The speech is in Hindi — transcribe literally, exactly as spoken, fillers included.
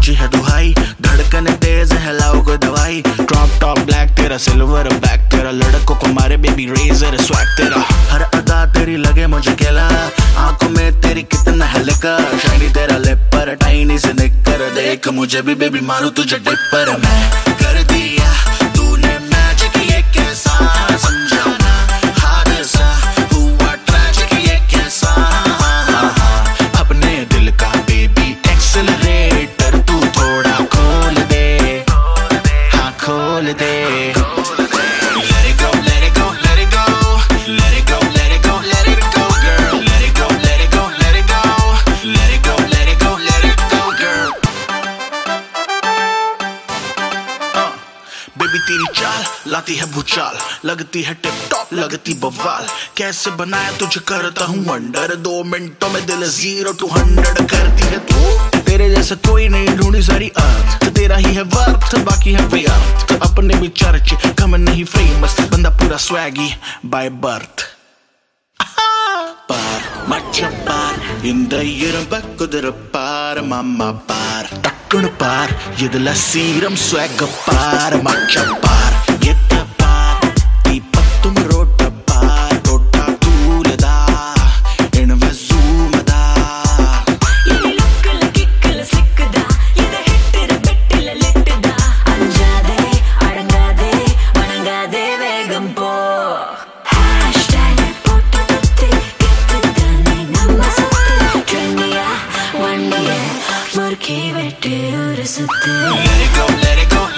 ऊंची है दुहाई, धड़कन तेज है लाओ कोई दवाई। ड्रॉप टॉप ब्लैक तेरा, सिल्वर बैक तेरा, लड़कों को मारे बेबी रेजर स्वैग तेरा। हर अदा तेरी लगे मुझे केला, आंखों में तेरी कितना है लेकर। शाइनी तेरा लिप पर टाइनी से निकर, देख मुझे भी बेबी मारू तुझे डिपर। मैं कर दिया तूने मैजिक, ये कैसा समझाना हादसा हुआ ट्रैजिक, ये कैसा अपने दिल का बेबी एक्सेलरेटर तू थोड़ा खोल दे, हाँ खोल दे। बेबी तेरी चाल लाती है भूचाल, लगती है टिप टॉप लगती बवाल। कैसे बनाया तुझे करता हूँ अंडर, दो मिनटों में दिल जीरो टू हंड्रेड करती है तू। तेरे जैसा कोई नहीं ढूंढी सारी अर्थ, तो तेरा ही है वर्थ बाकी है व्यर्थ। तो अपने भी चर्चे कम नहीं फेमस, बंदा पूरा swaggy by birth. Par, macam par, indah yerambak kudera par, mama par, takun par, yedalah siram swag par, macam par, yeta par, tipatum rota par, rota tulada, enva zoomada. Yedi lukkala kikkala sikkada, yeda hittira bettila littida, anjade, adangade, vanangade vegam po. Hashtag photo tutte, kittidane namma sutte, trendiya, vandiya, murki vette urasutte. Let it go, let it go.